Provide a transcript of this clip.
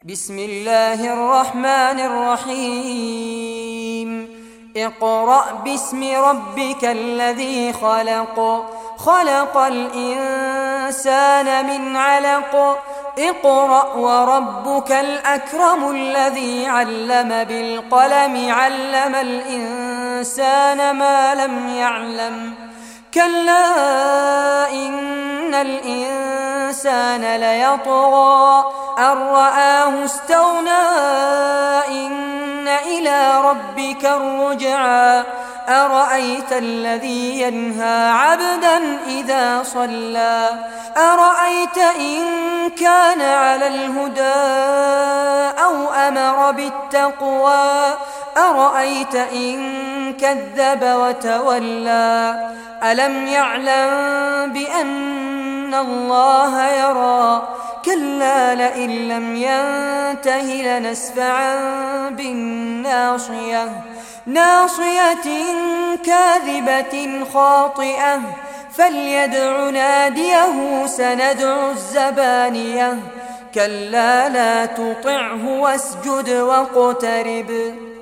بسم الله الرحمن الرحيم اقرأ باسم ربك الذي خلق خلق الإنسان من علق اقرأ وربك الأكرم الذي علم بالقلم علم الإنسان ما لم يعلم كلا إن الإنسان ليطغى أن رآه استغنى إن إلى ربك الرجعى أرأيت الذي ينهى عبدا إذا صلى أرأيت إن كان على الهدى أو أمر بالتقوى أرأيت إن كذب وتولى ألم يعلم بأن الله يرى كلا لئن لم ينته لنسفعا بالناصية ناصية كاذبة خاطئة فليدع ناديه سندع الزبانية كلا لا تطعه واسجد واقترب